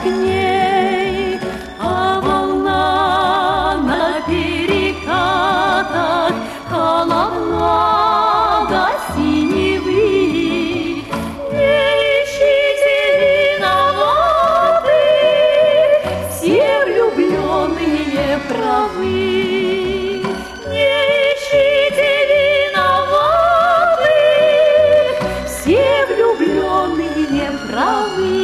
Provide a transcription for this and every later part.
ней, а волна на перекатах холодна до синевы. Не ищите виноватых, все влюбленные правы. Не ищите виноватых, все влюбленные правы.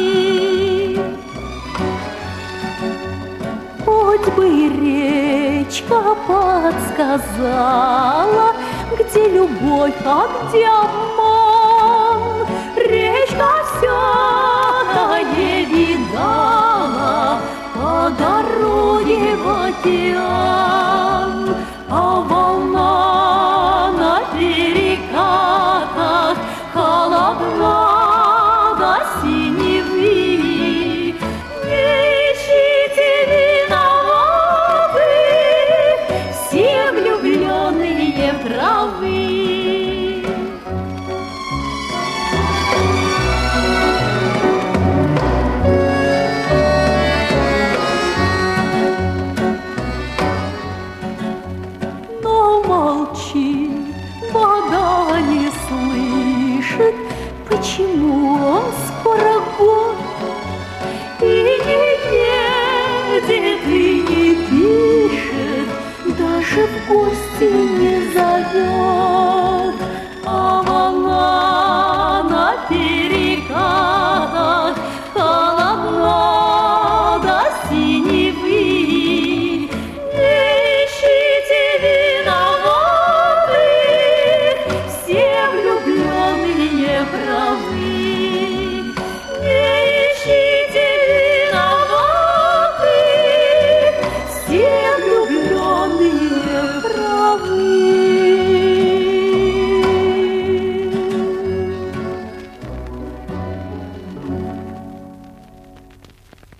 Хоть бы речка подсказала, где любовь, а где обман. Речка всякое видала по дороге в океан.